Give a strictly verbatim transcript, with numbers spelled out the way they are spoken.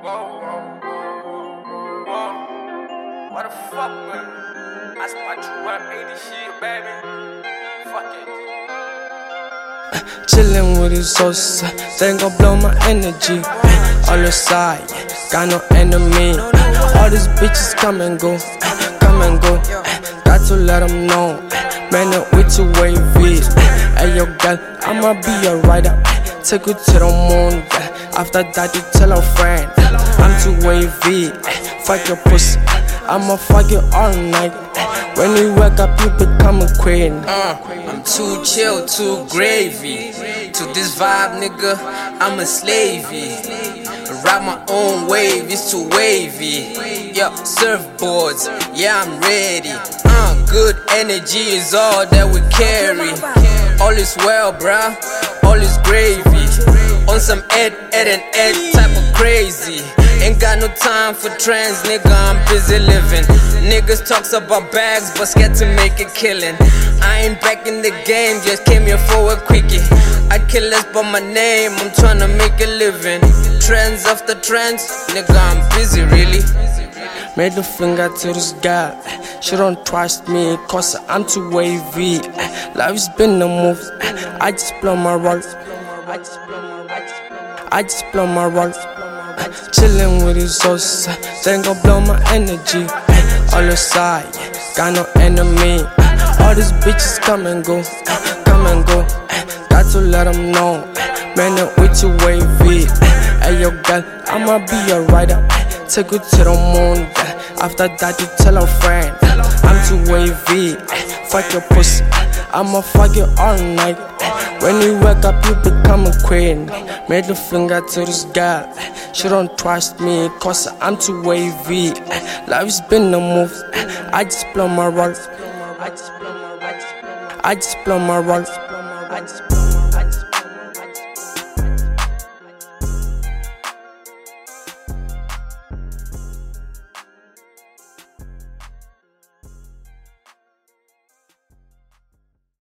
What the fuck, man? I spot you rap eighty shit, baby. Fuck it. Chillin' with his sauce, they ain't gon' blow my energy. All aside, got no enemy. All these bitches come and go, come and go. Got to let them know, man, we too wavy. Hey yo, girl, I'ma be a rider. Take you to the moon, girl. After that, you tell a friend, I'm too wavy. Fuck your pussy, I'ma fuck you all night. When you wake up, you become a queen. Uh, I'm too chill, too gravy. To this vibe, nigga, I'm a slavey. Ride my own wave, it's too wavy. Yeah, surfboards, yeah, I'm ready. Uh, good energy is all that we carry. All is well, bruh, all is gravy. On some Ed, Ed and Ed type of crazy. Ain't got no time for trends, nigga, I'm busy living. Niggas talks about bags, but scared to make a killing. I ain't back in the game, just came here for a quickie. I kill less by my name, I'm tryna make a living. Trends after trends, nigga, I'm busy, really. Made the finger to this girl, she don't trust me, cause I'm too wavy. Life's been a move, I just blow my rolls. I just blow my rolls. Chillin' with his sauce, they ain't gon' blow my energy. All aside, got no enemy. All these bitches come and go, come and go. Got to let them know, man, we too wavy. Hey yo, girl, I'ma be a rider. Take you to the moon, girl. After that, you tell a friend, I'm too wavy. Fuck your pussy, I'ma fuck you all night. When you wake up, you become a queen. Made the finger to this girl, she don't trust me, cause I'm too wavy. Life's been a move, I just blow my rolls. I just blow my rolls.